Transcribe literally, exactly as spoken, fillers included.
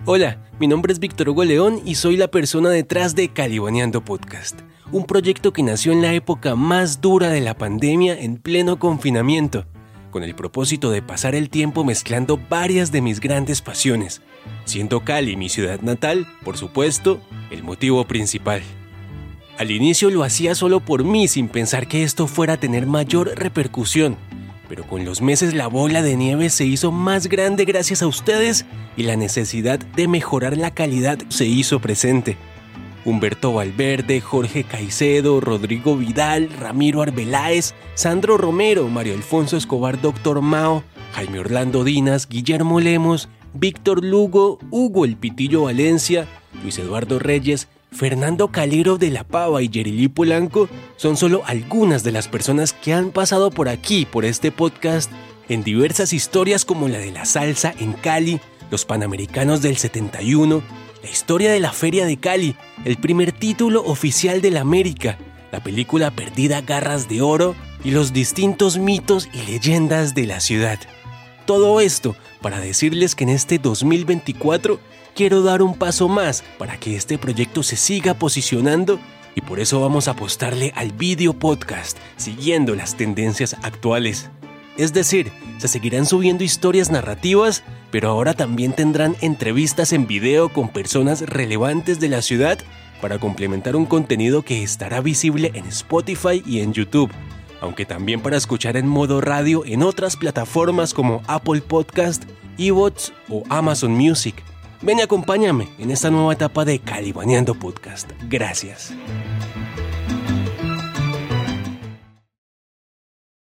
Hola, mi nombre es Víctor Hugo León y soy la persona detrás de Calibaneando Podcast, un proyecto que nació en la época más dura de la pandemia en pleno confinamiento, con el propósito de pasar el tiempo mezclando varias de mis grandes pasiones, siendo Cali mi ciudad natal, por supuesto, el motivo principal. Al inicio lo hacía solo por mí sin pensar que esto fuera a tener mayor repercusión, pero con los meses la bola de nieve se hizo más grande gracias a ustedes y la necesidad de mejorar la calidad se hizo presente. Humberto Valverde, Jorge Caicedo, Rodrigo Vidal, Ramiro Arbeláez, Sandro Romero, Mario Alfonso Escobar, Doctor Mao, Jaime Orlando Dinas, Guillermo Lemos, Víctor Lugo, Hugo El Pitillo Valencia, Luis Eduardo Reyes, Fernando Calero de la Pava y Yerili Polanco son solo algunas de las personas que han pasado por aquí, por este podcast, en diversas historias como la de la salsa en Cali, los Panamericanos del setenta y uno, la historia de la Feria de Cali, el primer título oficial de la América, la película perdida Garras de Oro y los distintos mitos y leyendas de la ciudad. Todo esto para decirles que en este dos mil veinticuatro quiero dar un paso más para que este proyecto se siga posicionando y por eso vamos a apostarle al video podcast, siguiendo las tendencias actuales. Es decir, se seguirán subiendo historias narrativas, pero ahora también tendrán entrevistas en video con personas relevantes de la ciudad para complementar un contenido que estará visible en Spotify y en YouTube, aunque también para escuchar en modo radio en otras plataformas como Apple Podcast, iVoox o Amazon Music. Ven y acompáñame en esta nueva etapa de Calibaneando Podcast. Gracias.